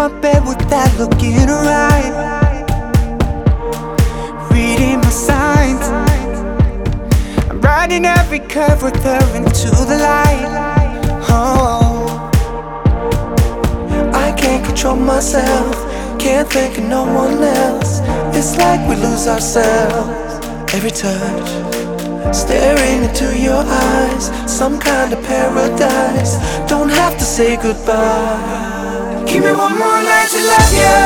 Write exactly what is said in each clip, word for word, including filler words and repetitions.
my bed with that look in her eye, reading my signs. I'm riding every curve with her into the light. Oh, I can't control myself, can't think of no one else. It's like we lose ourselves. Every touch, staring into your eyes, some kind of paradise. Don't have to say goodbye. Give me one more night to love you,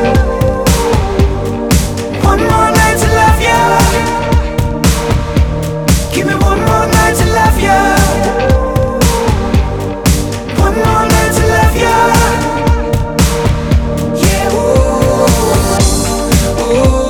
one more night to love you. Give me one more night to love you, one more night to love you. Yeah, ooh, ooh.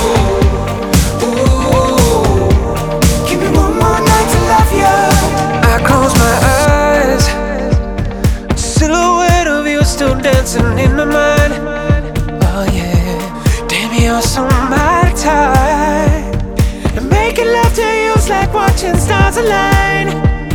Still dancing in my mind. Oh yeah, damn, you're so my type. And making love to you's like watching stars align.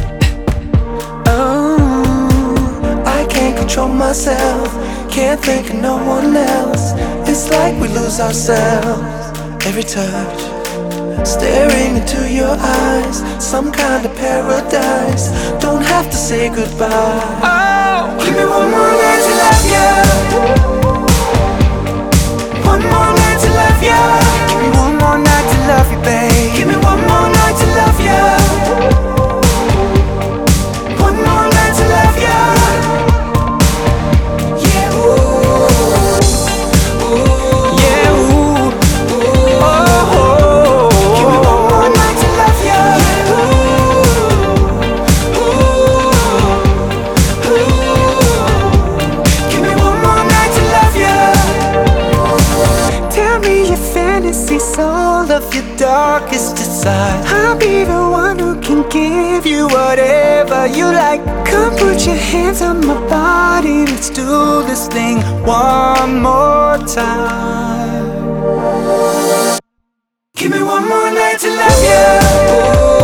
Oh, I can't control myself, can't think of no one else. It's like we lose ourselves. Every touch, staring into your eyes, some kind of paradise. Don't have to say goodbye. Oh, give me one more night to love you, one more night to love you. Give me one more night to love you, babe. Give me one more night to love you, one more night to love you. Yeah, ooh, ooh, yeah, ooh, ooh, oh, oh. Give me one more night to love you. Yeah, ooh, ooh, ooh. Give me one more night to love you. Tell me your fantasies, all of your darkest desires. I'll be the one who can give you whatever you like. Come put your hands on my body, let's do this thing one more time. Give me one more night to love you.